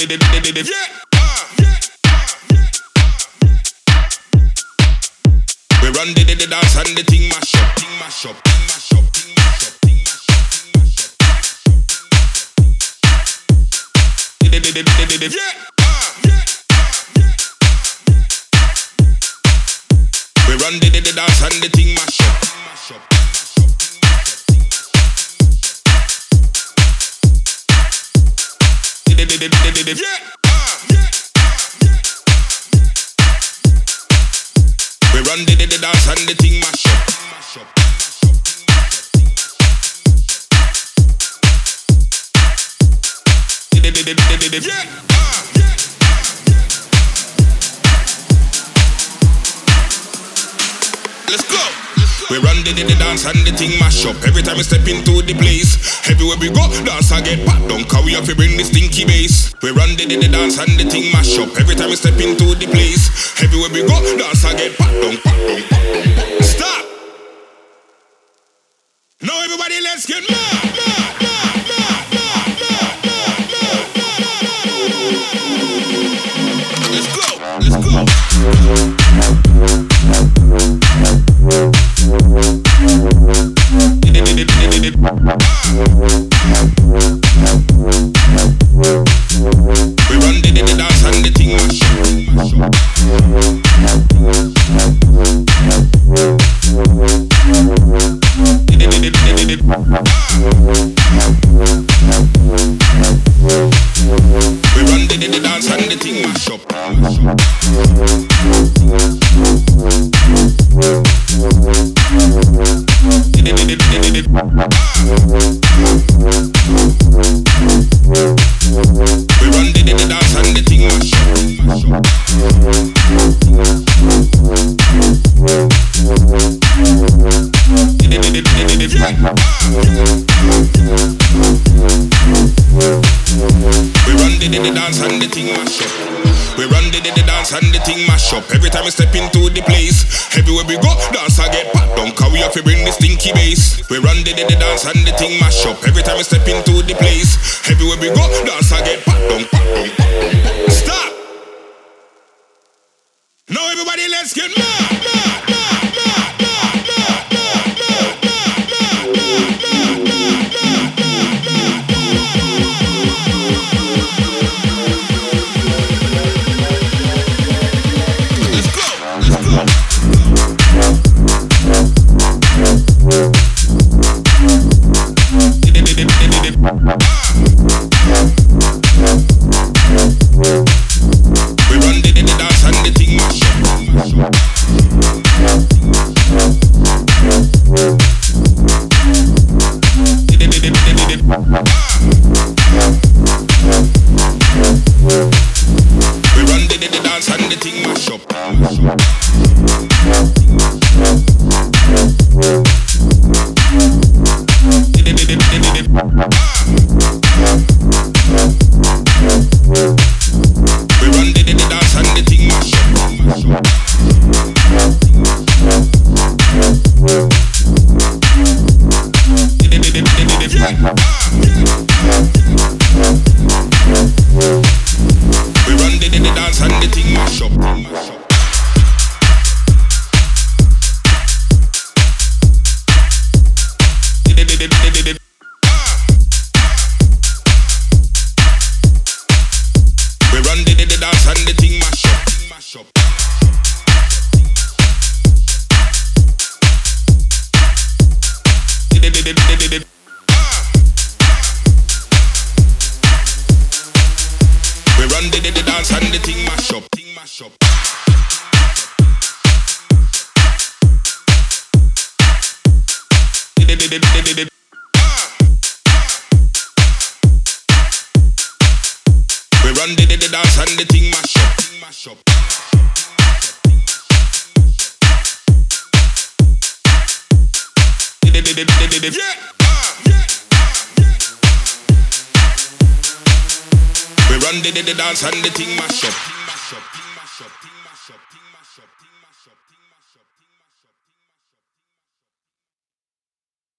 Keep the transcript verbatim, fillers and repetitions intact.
We run the the dance and the thing mash up, thing mash up, thing mash up, thing mash up, thing mash up, thing mash up. Yeah. We run the the dance and the thing mash up, thing mash up. Yeah. We run the the dance and the thing mash up. Yeah. Let's go. We run the the dance and the thing mash up. Every time we step into the place, everywhere we go, dance I get pat down, cause we have to bring the stinky bass. We run the the dance and the thing mash up. Every time we step into the place, everywhere we go, dance I get pat down, pat down, pat down. Stop. Now everybody, let's get mad, mad, mad, mad, mad, mad, mad. Let's go, let's go. We run the the dance and the thing mash up. We run the the dance and the thing mash up. We run the the dance and the thing mash up. We run the the dance and the thing mash up. We run the the dance and the thing mash up. Every time we step into the place, everywhere we go, dance I get pat down, cause we have to bring the stinky bass. We run the the dance and the thing mash up. Every time we step into the place, everywhere we go, dance I get pat down, pat down, pat down. Stop. Now everybody, let's get mad, mad, mad, mad, mad, mad, mad, mad, mad, let's go, let's go. We run the the dance and the thing mash up. We run the the dance and the thing mash up. We run the the dance and the thing mash up. We run the the dance and the thing mash up. We run the the dance and the thing mash up, mash up. We run the the dance and the thing mash up, thing mash up. We run the the dance and the thing mash up, thing mash up. Yeah. We run the the dance and the thing mash up.